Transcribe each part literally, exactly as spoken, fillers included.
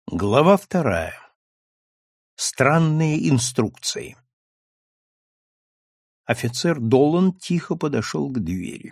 Глава вторая. Странные инструкции. Офицер Долан тихо подошел к двери.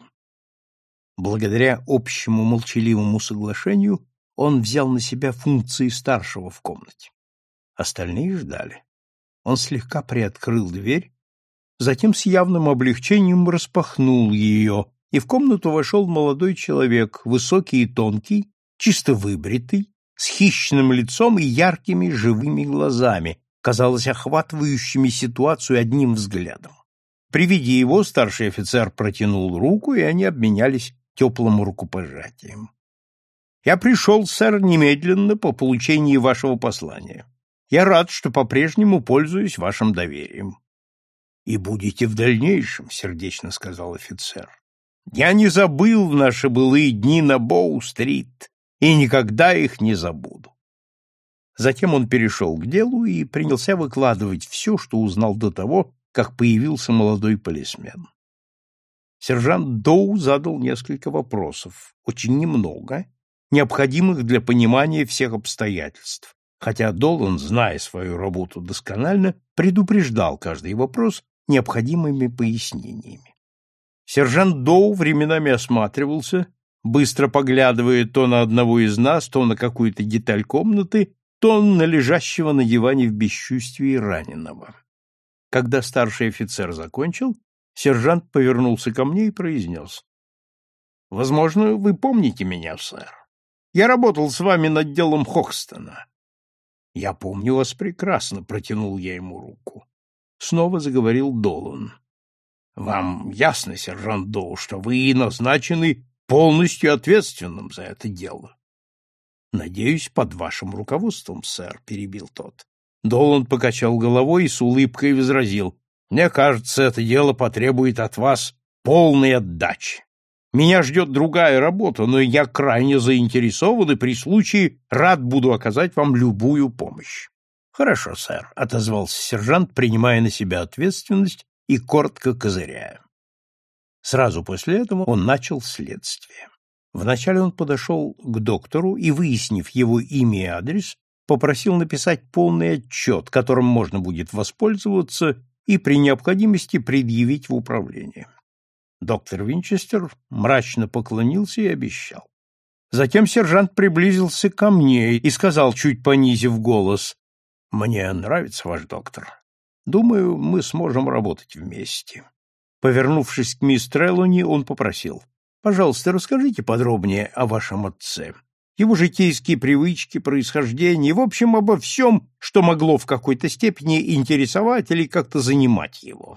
Благодаря общему молчаливому соглашению он взял на себя функции старшего в комнате. Остальные ждали. Он слегка приоткрыл дверь, затем с явным облегчением распахнул ее, и в комнату вошел молодой человек, высокий и тонкий, чисто выбритый, с хищным лицом и яркими живыми глазами, казалось, охватывающими ситуацию одним взглядом. При виде его старший офицер протянул руку, и они обменялись теплым рукопожатием. «Я пришел, сэр, немедленно по получении вашего послания. Я рад, что по-прежнему пользуюсь вашим доверием». «И будете в дальнейшем», — сердечно сказал офицер. «Я не забыл наши былые дни на Боу-стрит и никогда их не забуду». Затем он перешел к делу и принялся выкладывать все, что узнал до того, как появился молодой полисмен. Сержант Доу задал несколько вопросов, очень немного, необходимых для понимания всех обстоятельств, хотя Долан, зная свою работу досконально, предупреждал каждый вопрос необходимыми пояснениями. Сержант Доу временами осматривался, быстро поглядывая то на одного из нас, то на какую-то деталь комнаты, то на лежащего на диване в бесчувствии раненого. Когда старший офицер закончил, сержант повернулся ко мне и произнес: «Возможно, вы помните меня, сэр. Я работал с вами над делом Хокстона». «Я помню вас прекрасно», — протянул я ему руку. Снова заговорил Долан. «Вам ясно, сержант Доу, что вы назначены полностью ответственным за это дело». «Надеюсь, под вашим руководством, сэр», — перебил тот. Долан покачал головой и с улыбкой возразил: «Мне кажется, это дело потребует от вас полной отдачи. Меня ждет другая работа, но я крайне заинтересован и при случае рад буду оказать вам любую помощь». «Хорошо, сэр», — отозвался сержант, принимая на себя ответственность и коротко козыряя. Сразу после этого он начал следствие. Вначале он подошел к доктору и, выяснив его имя и адрес, попросил написать полный отчет, которым можно будет воспользоваться и при необходимости предъявить в управление. Доктор Винчестер мрачно поклонился и обещал. Затем сержант приблизился ко мне и сказал, чуть понизив голос: «Мне нравится ваш доктор. Думаю, мы сможем работать вместе». Повернувшись к мисс Трелони, он попросил: «Пожалуйста, расскажите подробнее о вашем отце, его житейские привычки, происхождение, в общем, обо всем, что могло в какой-то степени интересовать или как-то занимать его».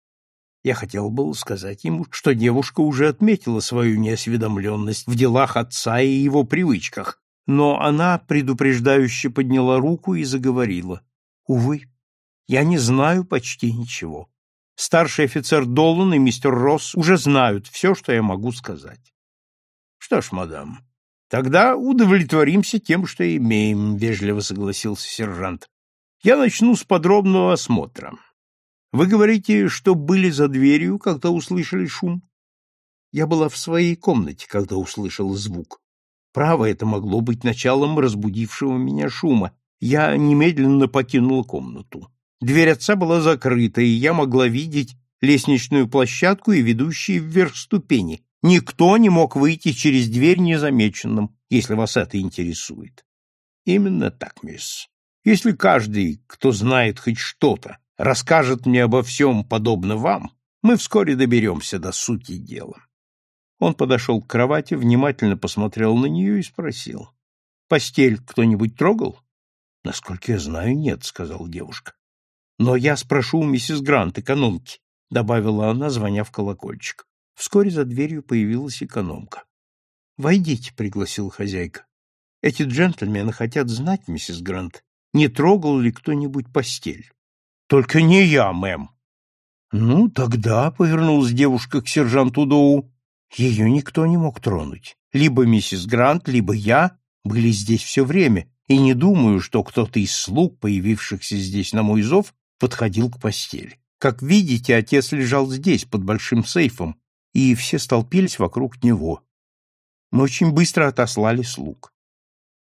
Я хотел было сказать ему, что девушка уже отметила свою неосведомленность в делах отца и его привычках, но она предупреждающе подняла руку и заговорила: «Увы, я не знаю почти ничего. Старший офицер Долан и мистер Росс уже знают все, что я могу сказать». «Что ж, мадам, тогда удовлетворимся тем, что имеем», — вежливо согласился сержант. «Я начну с подробного осмотра. Вы говорите, что были за дверью, когда услышали шум?» «Я была в своей комнате, когда услышала звук. Право, это могло быть началом разбудившего меня шума. Я немедленно покинула комнату. Дверь отца была закрыта, и я могла видеть лестничную площадку и ведущие вверх ступени. Никто не мог выйти через дверь незамеченным, если вас это интересует». «Именно так, мисс. Если каждый, кто знает хоть что-то, расскажет мне обо всем подобно вам, мы вскоре доберемся до сути дела». Он подошел к кровати, внимательно посмотрел на нее и спросил: «Постель кто-нибудь трогал?» «Насколько я знаю, нет», — сказала девушка. «Но я спрошу у миссис Грант, экономки», — добавила она, звоня в колокольчик. Вскоре за дверью появилась экономка. «Войдите», — пригласила хозяйка. «Эти джентльмены хотят знать, миссис Грант, не трогал ли кто-нибудь постель». «Только не я, мэм». «Ну, тогда», — повернулась девушка к сержанту Доу, — «ее никто не мог тронуть. Либо миссис Грант, либо я были здесь все время, и не думаю, что кто-то из слуг, появившихся здесь на мой зов, подходил к постели. Как видите, отец лежал здесь, под большим сейфом, и все столпились вокруг него. Мы очень быстро отослали слуг».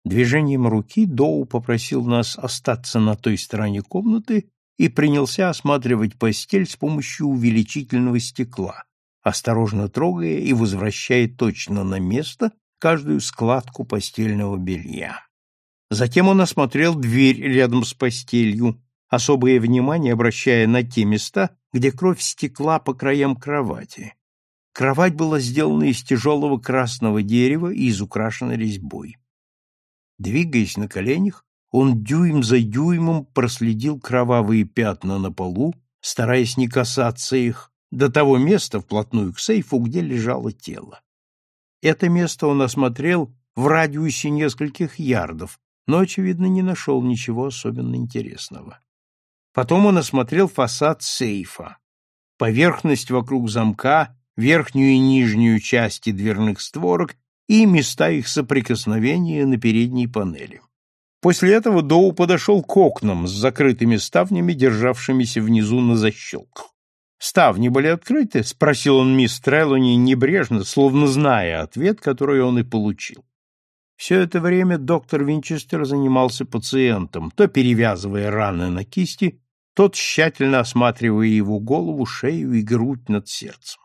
Движением руки Доу попросил нас остаться на той стороне комнаты и принялся осматривать постель с помощью увеличительного стекла, осторожно трогая и возвращая точно на место каждую складку постельного белья. Затем он осмотрел дверь рядом с постелью, особое внимание обращая на те места, где кровь стекла по краям кровати. Кровать была сделана из тяжелого красного дерева и изукрашена резьбой. Двигаясь на коленях, он дюйм за дюймом проследил кровавые пятна на полу, стараясь не касаться их, до того места вплотную к сейфу, где лежало тело. Это место он осмотрел в радиусе нескольких ярдов, но, очевидно, не нашел ничего особенно интересного. Потом он осмотрел фасад сейфа, поверхность вокруг замка, верхнюю и нижнюю части дверных створок и места их соприкосновения на передней панели. После этого Доу подошел к окнам с закрытыми ставнями, державшимися внизу на защелках. «Ставни были открыты?» — спросил он мисс Трелони небрежно, словно зная ответ, который он и получил. Все это время доктор Винчестер занимался пациентом, то перевязывая раны на кисти, то тщательно осматривая его голову, шею и грудь над сердцем.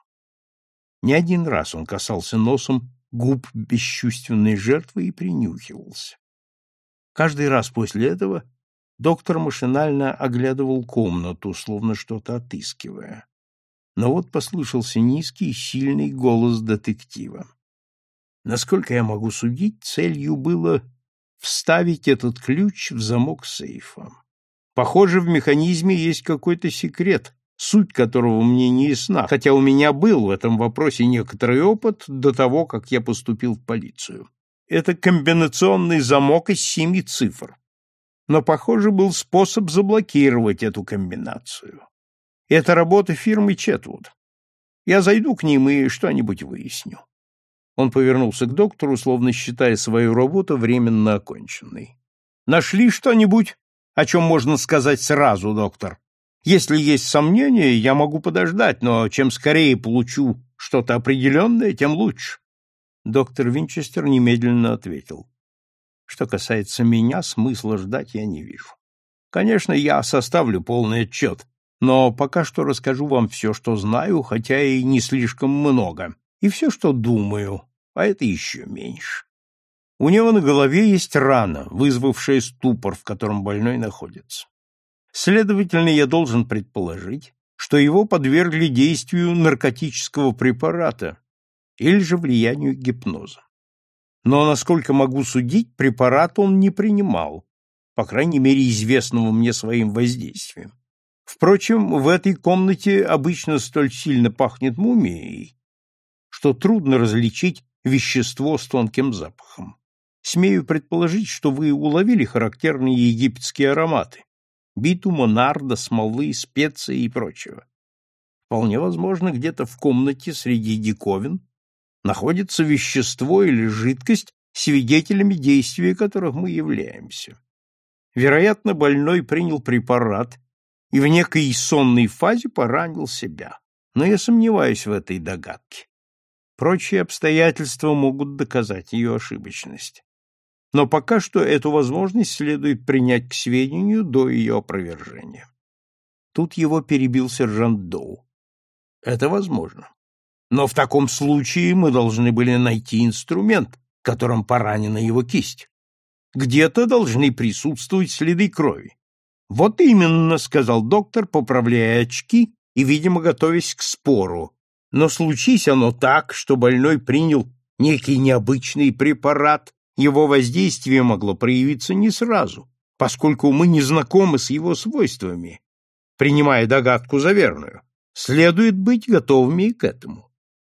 Не один раз он касался носом губ бесчувственной жертвы и принюхивался. Каждый раз после этого доктор машинально оглядывал комнату, словно что-то отыскивая. Но вот послышался низкий, сильный голос детектива. Насколько я могу судить, целью было вставить этот ключ в замок сейфа. Похоже, в механизме есть какой-то секрет, суть которого мне не ясна, хотя у меня был в этом вопросе некоторый опыт до того, как я поступил в полицию. Это комбинационный замок из семи цифр. Но, похоже, был способ заблокировать эту комбинацию. Это работа фирмы Четвуд. Я зайду к ним и что-нибудь выясню. Он повернулся к доктору, словно считая свою работу временно оконченной. Нашли что-нибудь, о чем можно сказать сразу, доктор? Если есть сомнения, я могу подождать, но чем скорее получу что-то определенное, тем лучше. Доктор Винчестер немедленно ответил. Что касается меня, смысла ждать я не вижу. Конечно, я составлю полный отчет, но пока что расскажу вам все, что знаю, хотя и не слишком много, и все, что думаю, а это еще меньше. У него на голове есть рана, вызвавшая ступор, в котором больной находится. Следовательно, я должен предположить, что его подвергли действию наркотического препарата или же влиянию гипноза. Но, насколько могу судить, препарат он не принимал, по крайней мере, известного мне своим воздействием. Впрочем, в этой комнате обычно столь сильно пахнет мумией, что трудно различить вещество с тонким запахом. Смею предположить, что вы уловили характерные египетские ароматы – битума, нарда, смолы, специи и прочего. Вполне возможно, где-то в комнате среди диковин находится вещество или жидкость, свидетелями действия которых мы являемся. Вероятно, больной принял препарат и в некой сонной фазе поранил себя, но я сомневаюсь в этой догадке. Прочие обстоятельства могут доказать ее ошибочность. Но пока что эту возможность следует принять к сведению до ее опровержения. Тут его перебил сержант Доу. Это возможно. Но в таком случае мы должны были найти инструмент, которым поранена его кисть. Где-то должны присутствовать следы крови. Вот именно, сказал доктор, поправляя очки и, видимо, готовясь к спору. Но случись оно так, что больной принял некий необычный препарат, его воздействие могло проявиться не сразу, поскольку мы не знакомы с его свойствами. Принимая догадку за верную, следует быть готовыми и к этому.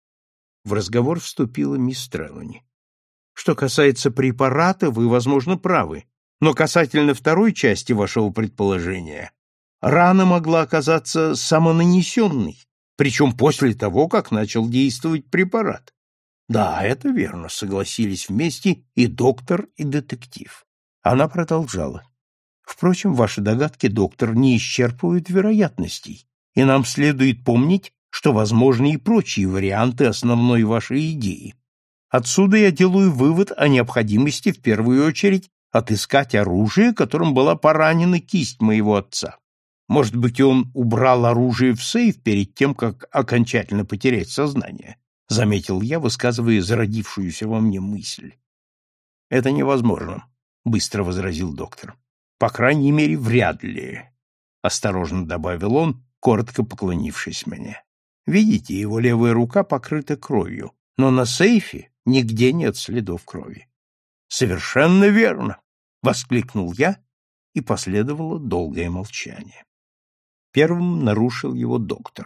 В разговор вступила мисс Трелони. Что касается препарата, вы, возможно, правы, но касательно второй части вашего предположения, рана могла оказаться самонанесенной, причем после того, как начал действовать препарат. Да, это верно, согласились вместе и доктор, и детектив. Она продолжала. Впрочем, ваши догадки, доктор, не исчерпывают вероятностей, и нам следует помнить, что возможны и прочие варианты основной вашей идеи. Отсюда я делаю вывод о необходимости в первую очередь отыскать оружие, которым была поранена кисть моего отца. Может быть, он убрал оружие в сейф перед тем, как окончательно потерять сознание, заметил я, высказывая зародившуюся во мне мысль. Это невозможно, быстро возразил доктор. По крайней мере, вряд ли, осторожно добавил он, коротко поклонившись мне. Видите, его левая рука покрыта кровью, но на сейфе нигде нет следов крови. Совершенно верно, воскликнул я, и последовало долгое молчание. Первым нарушил его доктор.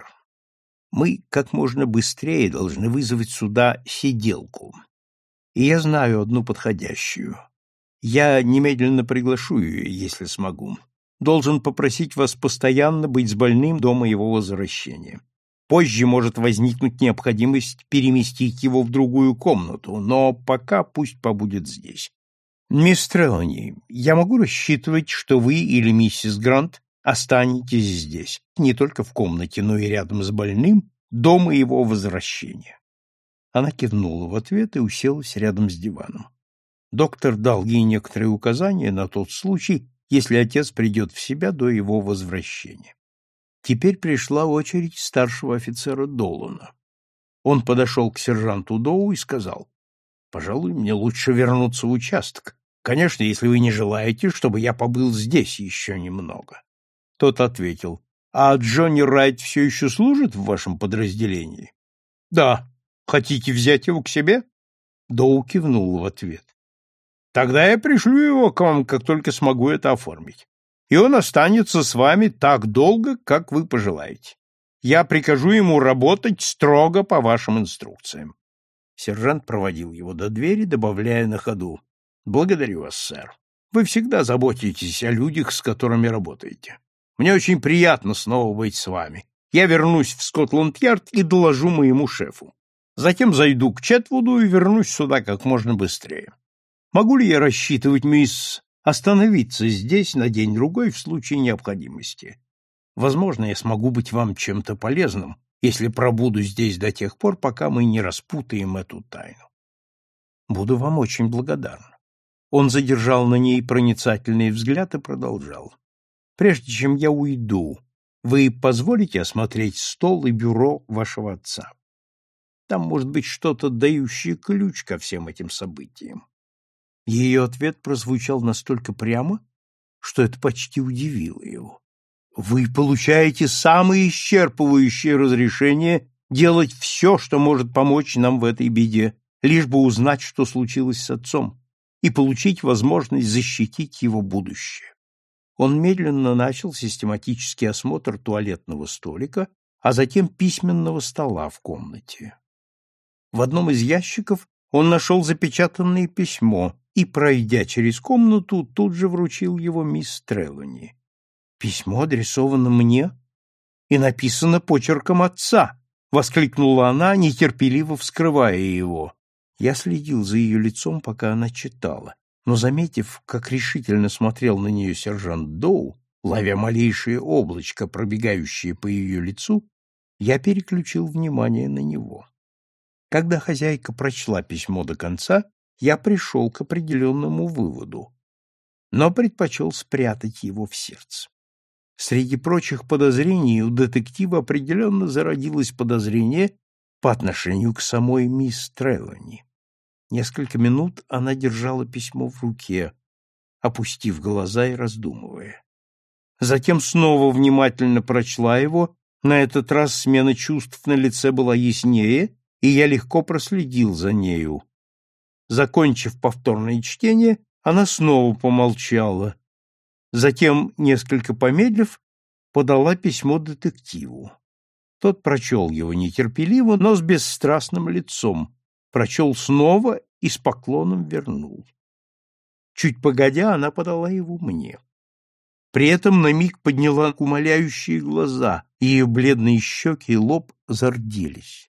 Мы как можно быстрее должны вызвать сюда сиделку. И я знаю одну подходящую. Я немедленно приглашу ее, если смогу. Должен попросить вас постоянно быть с больным до моего возвращения. Позже может возникнуть необходимость переместить его в другую комнату, но пока пусть побудет здесь. Мисс Трелани, я могу рассчитывать, что вы или миссис Грант останетесь здесь, не только в комнате, но и рядом с больным, до моего возвращения. Она кивнула в ответ и уселась рядом с диваном. Доктор дал ей некоторые указания на тот случай, если отец придет в себя до его возвращения. Теперь пришла очередь старшего офицера Долана. Он подошел к сержанту Доу и сказал: «Пожалуй, мне лучше вернуться в участок. Конечно, если вы не желаете, чтобы я побыл здесь еще немного». Тот ответил: «А Джонни Райт все еще служит в вашем подразделении?» «Да. Хотите взять его к себе?» Доу кивнул в ответ. «Тогда я пришлю его к вам, как только смогу это оформить. И он останется с вами так долго, как вы пожелаете. Я прикажу ему работать строго по вашим инструкциям». Сержант проводил его до двери, добавляя на ходу: «Благодарю вас, сэр. Вы всегда заботитесь о людях, с которыми работаете. Мне очень приятно снова быть с вами. Я вернусь в Скотланд-Ярд и доложу моему шефу. Затем зайду к Четвуду и вернусь сюда как можно быстрее. Могу ли я рассчитывать, мисс, остановиться здесь на день-другой в случае необходимости? Возможно, я смогу быть вам чем-то полезным, если пробуду здесь до тех пор, пока мы не распутаем эту тайну. Буду вам очень благодарен». Он задержал на ней проницательный взгляд и продолжал: «Прежде чем я уйду, вы позволите осмотреть стол и бюро вашего отца? Там может быть что-то, дающее ключ ко всем этим событиям». Ее ответ прозвучал настолько прямо, что это почти удивило его. «Вы получаете самое исчерпывающее разрешение делать все, что может помочь нам в этой беде, лишь бы узнать, что случилось с отцом, и получить возможность защитить его будущее». Он медленно начал систематический осмотр туалетного столика, а затем письменного стола в комнате. В одном из ящиков он нашел запечатанное письмо и, пройдя через комнату, тут же вручил его мисс Трелани. «Письмо адресовано мне и написано почерком отца!» — воскликнула она, нетерпеливо вскрывая его. Я следил за ее лицом, пока она читала, но, заметив, как решительно смотрел на нее сержант Доу, ловя малейшее облачко, пробегающее по ее лицу, я переключил внимание на него. Когда хозяйка прочла письмо до конца, я пришел к определенному выводу, но предпочел спрятать его в сердце. Среди прочих подозрений у детектива определенно зародилось подозрение по отношению к самой мисс Трелани. Несколько минут она держала письмо в руке, опустив глаза и раздумывая. Затем снова внимательно прочла его, на этот раз смена чувств на лице была яснее, и я легко проследил за нею. Закончив повторное чтение, она снова помолчала. Затем, несколько помедлив, подала письмо детективу. Тот прочел его нетерпеливо, но с бесстрастным лицом, прочел снова и с поклоном вернул. Чуть погодя, она подала его мне. При этом на миг подняла умоляющие глаза, и ее бледные щеки и лоб зарделись.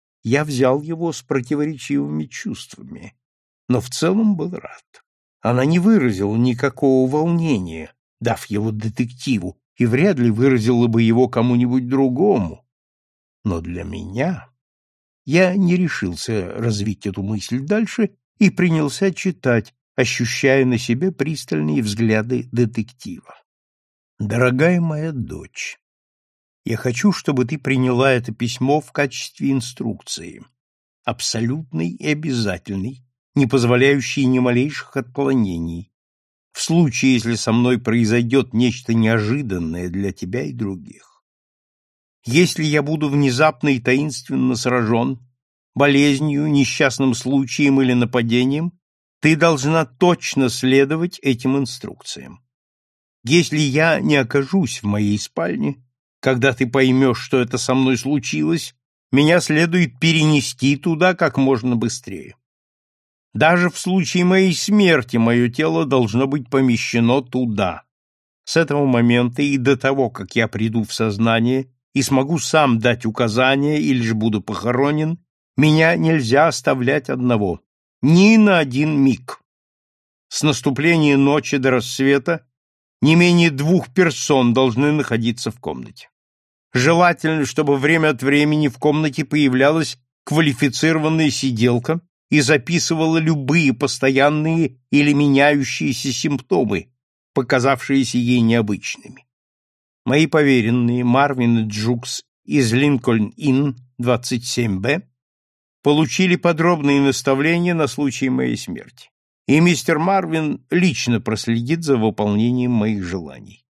Я взял его с противоречивыми чувствами, но в целом был рад. Она не выразила никакого волнения, дав его детективу, и вряд ли выразила бы его кому-нибудь другому. Но для меня Я не решился развить эту мысль дальше и принялся читать, ощущая на себе пристальные взгляды детектива. «Дорогая моя дочь, я хочу, чтобы ты приняла это письмо в качестве инструкции, абсолютной и обязательной, не позволяющей ни малейших отклонений, в случае, если со мной произойдет нечто неожиданное для тебя и других. Если я буду внезапно и таинственно сражен болезнью, несчастным случаем или нападением, ты должна точно следовать этим инструкциям. Если я не окажусь в моей спальне, когда ты поймешь, что это со мной случилось, меня следует перенести туда как можно быстрее. Даже в случае моей смерти мое тело должно быть помещено туда. С этого момента и до того, как я приду в сознание и смогу сам дать указания или же буду похоронен, меня нельзя оставлять одного, ни на один миг. С наступления ночи до рассвета не менее двух персон должны находиться в комнате. Желательно, чтобы время от времени в комнате появлялась квалифицированная сиделка и записывала любые постоянные или меняющиеся симптомы, показавшиеся ей необычными. Мои поверенные Марвин и Джукс из Линкольн-Инн двадцать семь Б получили подробные наставления на случай моей смерти, и мистер Марвин лично проследит за выполнением моих желаний.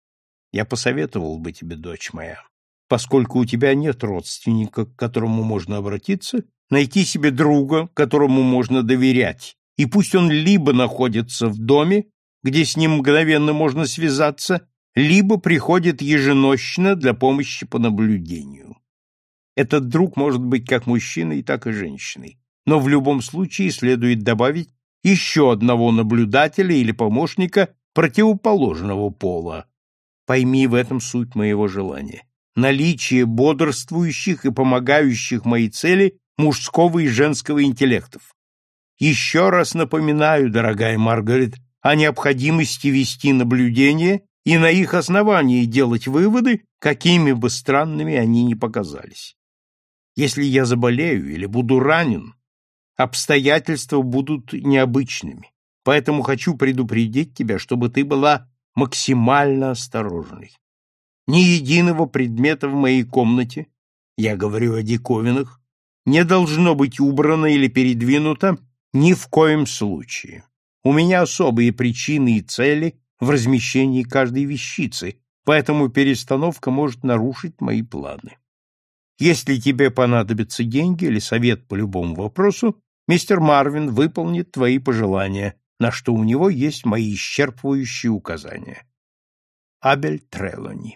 Я посоветовал бы тебе, дочь моя, поскольку у тебя нет родственника, к которому можно обратиться, найти себе друга, которому можно доверять, и пусть он либо находится в доме, где с ним мгновенно можно связаться, либо приходит еженощно для помощи по наблюдению. Этот друг может быть как мужчиной, так и женщиной, но в любом случае следует добавить еще одного наблюдателя или помощника противоположного пола. Пойми в этом суть моего желания. Наличие бодрствующих и помогающих моей цели мужского и женского интеллектов. Еще раз напоминаю, дорогая Маргарет, о необходимости вести наблюдение и на их основании делать выводы, какими бы странными они ни показались. Если я заболею или буду ранен, обстоятельства будут необычными, поэтому хочу предупредить тебя, чтобы ты была максимально осторожной. Ни единого предмета в моей комнате, я говорю о диковинах, не должно быть убрано или передвинуто ни в коем случае. У меня особые причины и цели в размещении каждой вещицы, поэтому перестановка может нарушить мои планы. Если тебе понадобятся деньги или совет по любому вопросу, мистер Марвин выполнит твои пожелания, на что у него есть мои исчерпывающие указания. Абель Трелони.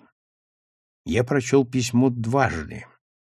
Я прочел письмо дважды,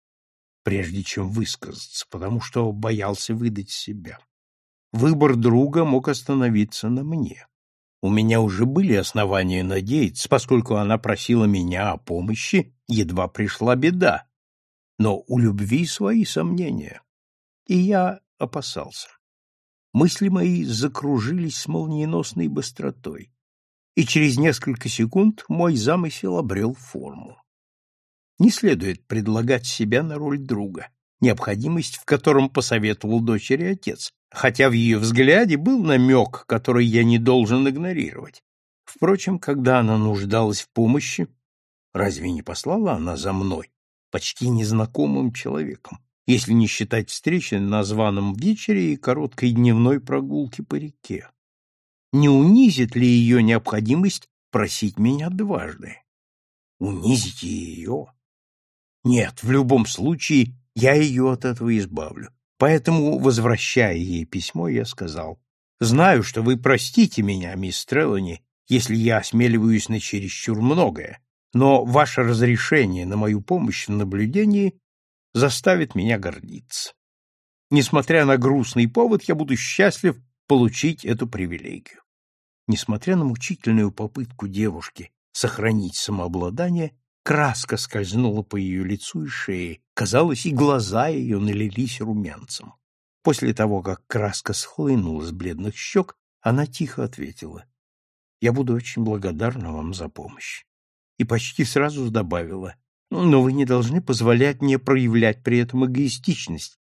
прежде чем высказаться, потому что боялся выдать себя. Выбор друга мог остановиться на мне. У меня уже были основания надеяться, поскольку она просила меня о помощи, едва пришла беда. Но у любви свои сомнения, и я опасался. Мысли мои закружились с молниеносной быстротой, и через несколько секунд мой замысел обрел форму. Не следует предлагать себя на роль друга, необходимость в котором посоветовал дочери отец, хотя в ее взгляде был намек, который я не должен игнорировать. Впрочем, когда она нуждалась в помощи, разве не послала она за мной, почти незнакомым человеком, если не считать встречи на званом вечере и короткой дневной прогулки по реке? Не унизит ли ее необходимость просить меня дважды? Унизить ее? Нет, в любом случае я ее от этого избавлю. Поэтому, возвращая ей письмо, я сказал: «Знаю, что вы простите меня, мисс Трелони, если я осмеливаюсь на чересчур многое, но ваше разрешение на мою помощь в наблюдении заставит меня гордиться. Несмотря на грустный повод, я буду счастлив получить эту привилегию». Несмотря на мучительную попытку девушки сохранить самообладание, краска скользнула по ее лицу и шее, казалось, и глаза ее налились румянцем. После того, как краска схлынула с бледных щек, она тихо ответила: «Я буду очень благодарна вам за помощь». И почти сразу добавила: «Но вы не должны позволять мне проявлять при этом эгоистичность,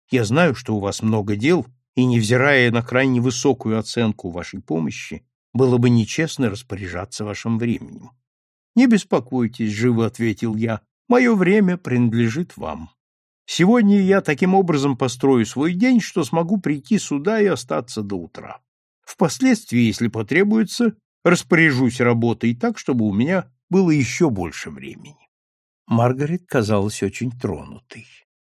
Я знаю, что у вас много дел, и, невзирая на крайне высокую оценку вашей помощи, было бы нечестно распоряжаться вашим временем. «Не беспокойтесь», — живо ответил я, — «мое время принадлежит вам. Сегодня я таким образом построю свой день, что смогу прийти сюда и остаться до утра. Впоследствии, если потребуется, распоряжусь работой так, чтобы у меня было еще больше времени». Маргарет казалась очень тронутой.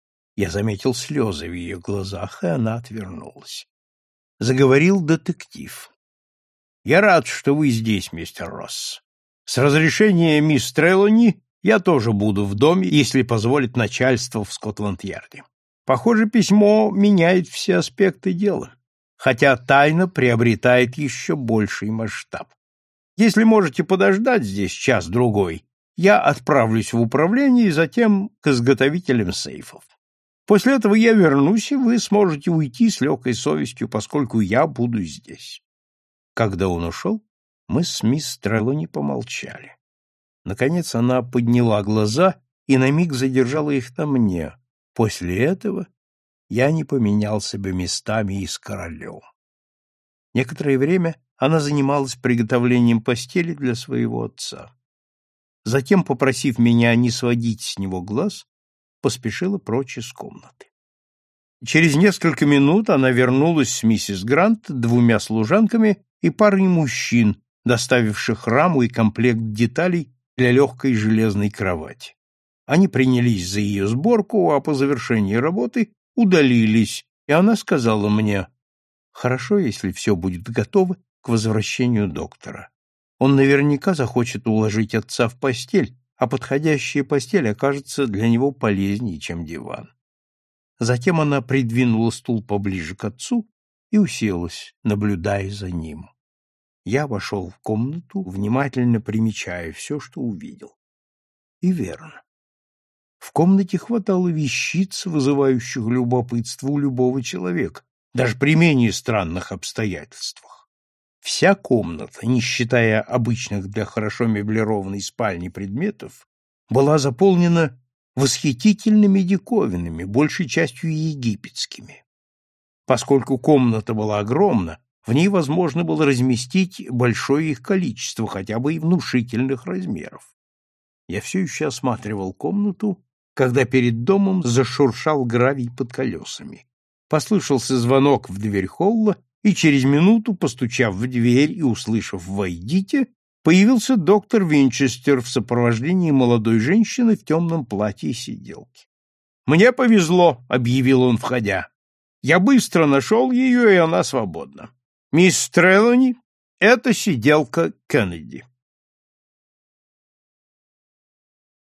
Я заметил слезы в ее глазах, и она отвернулась. Заговорил детектив. «Я рад, что вы здесь, мистер Росс. С разрешения мисс Трелони я тоже буду в доме, если позволит начальство в Скотланд-Ярде. Похоже, письмо меняет все аспекты дела, хотя тайна приобретает еще больший масштаб. Если можете подождать здесь час-другой, я отправлюсь в управление и затем к изготовителям сейфов. После этого я вернусь, и вы сможете уйти с легкой совестью, поскольку я буду здесь». Когда он ушел, мы с мисс Трелони помолчали. Наконец она подняла глаза и на миг задержала их на мне. После этого я не поменялся бы местами и с королем. Некоторое время она занималась приготовлением постели для своего отца. Затем, попросив меня не сводить с него глаз, поспешила прочь из комнаты. Через несколько минут она вернулась с миссис Грант, двумя служанками и парой мужчин, доставивших раму и комплект деталей для легкой железной кровати. Они принялись за ее сборку, а по завершении работы удалились, и она сказала мне: «Хорошо, если все будет готово к возвращению доктора. Он наверняка захочет уложить отца в постель, а подходящая постель окажется для него полезнее, чем диван». Затем она придвинула стул поближе к отцу и уселась, наблюдая за ним. Я вошел в комнату, внимательно примечая все, что увидел. И верно. В комнате хватало вещиц, вызывающих любопытство у любого человека, даже при менее странных обстоятельствах. Вся комната, не считая обычных для хорошо меблированной спальни предметов, была заполнена восхитительными диковинами, большей частью египетскими. Поскольку комната была огромна, в ней возможно было разместить большое их количество, хотя бы и внушительных размеров. Я все еще осматривал комнату, когда перед домом зашуршал гравий под колесами. Послышался звонок в дверь холла, и через минуту, постучав в дверь и услышав «Войдите», появился доктор Винчестер в сопровождении молодой женщины в темном платье и сиделки. «Мне повезло», — объявил он, входя. «Я быстро нашел ее, и она свободна. Мисс Трелони — это сиделка Кеннеди».